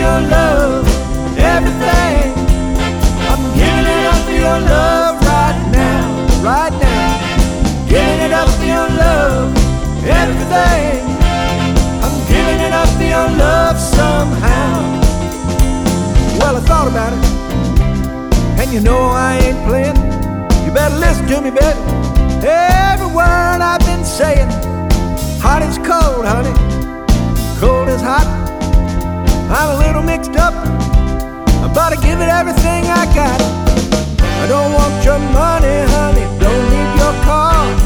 your love, everything. I'm giving it up for your love right now, right now. Giving it up for your love, everything. I'm giving it up for your love somehow. Well, I thought about it, and you know I ain't playing. You better listen to me, baby. Every word I've been saying. Hot is cold, honey. Cold is hot. I'm a little mixed up. I'm about to give it everything I got. I don't want your money, honey. Don't need your car.